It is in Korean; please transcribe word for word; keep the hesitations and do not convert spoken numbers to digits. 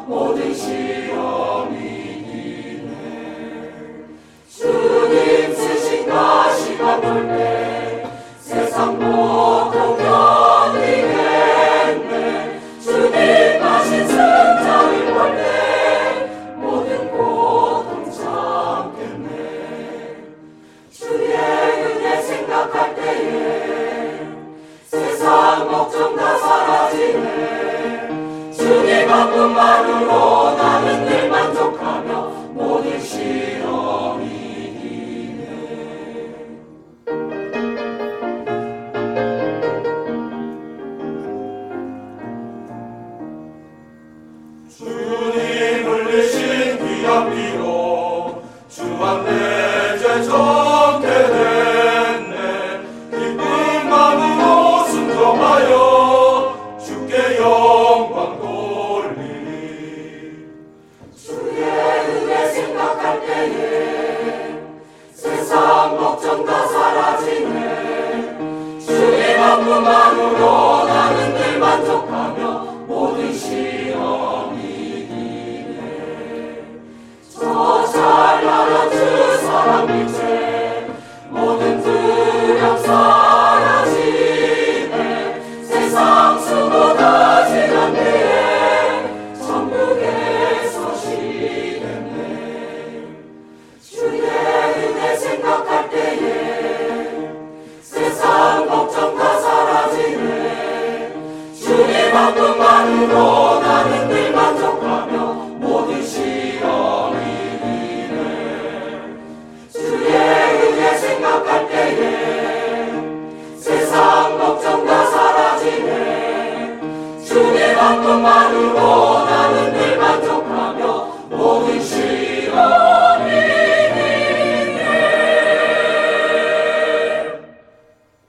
모든 시험이 이기네. 주님 쓰신 가시가 멀네. 세상 모두 견디겠네. 주님 가신 승자를 볼래. 모든 고통 참겠네. 주의 은혜 생각할 때에 세상 걱정 다 사라지네. 주님 한 분만으로 나는 늘 만족하며 모든 시험이 이기네. 주님 흘리신 귀한 피로 주 안에 죄 정케 됐네. 기쁜 마음으로 순종하여 주께 영광 돌리리. 주의 은혜 생각할 때에 세상 걱정 다 사라지네. 주님 한 분만으로 나는 늘 만족하며 모든 시험이 이기네. 저 찬란한 주 사랑 빛에 모든 두려움 사라지네. 세상 수고 다 지난 뒤에 천국에서 쉬겠네. 주의 은혜 생각할 때에 세상 걱정 다 사라지네. 주님 한 분만으로 나는 늘 만족하며 모든 시험이 이기네. 주의 은혜 생각할 때에 세상 걱정 다 사라지네. 주님 한 분만으로